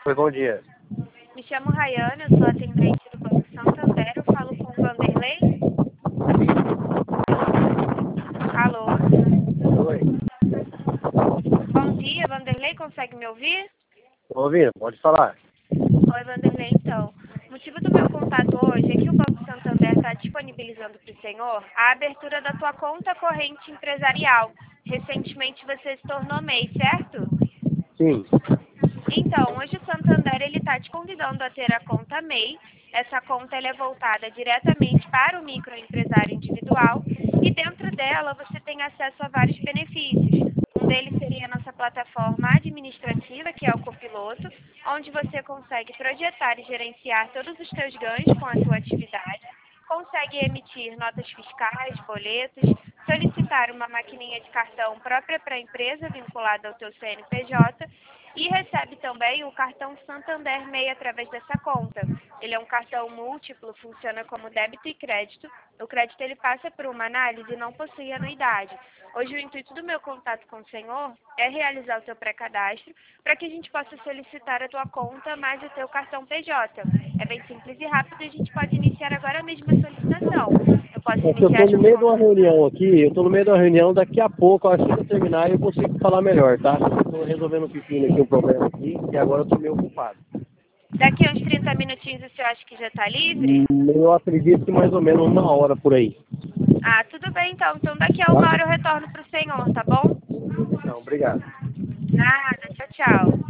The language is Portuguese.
Oi, bom dia. Me chamo Rayane, eu sou atendente do Banco Santander. Eu falo com o Vanderlei. Alô? Oi. Bom dia, Vanderlei, consegue me ouvir? Tô ouvindo, pode falar. Oi, Vanderlei, então. O motivo do meu contato hoje é que o Banco Santander está disponibilizando para o senhor a abertura da tua conta corrente empresarial. Recentemente você se tornou MEI, certo? Sim. Então, hoje o Santander ele está te convidando a ter a conta MEI. Essa conta ela é voltada diretamente para o microempresário individual e dentro dela você tem acesso a vários benefícios. Um deles seria a nossa plataforma administrativa, que é o Copiloto, onde você consegue projetar e gerenciar todos os seus ganhos com a sua atividade, consegue emitir notas fiscais, boletos, solicitar uma maquininha de cartão própria para a empresa vinculada ao teu CNPJ e recebe também o cartão Santander MEI através dessa conta. Ele é um cartão múltiplo, funciona como débito e crédito. O crédito ele passa por uma análise e não possui anuidade. Hoje o intuito do meu contato com o senhor é realizar o teu pré-cadastro para que a gente possa solicitar a tua conta mais o teu cartão PJ. É bem simples e rápido e a gente pode iniciar agora mesmo a solicitação. Eu posso É que eu iniciar tô no junto meio de com uma você. reunião aqui, daqui a pouco, assim que eu terminar, eu consigo falar melhor, tá? Eu tô resolvendo um pepino aqui, um problema aqui, e agora eu tô meio ocupado. Daqui a uns 30 minutinhos o senhor acha que já está livre? Eu acredito que mais ou menos 1 hora por aí, Ah, tudo bem então. Então daqui a tá? 1 hora eu retorno para o senhor, tá bom? Não, obrigado. Nada, tchau, tchau.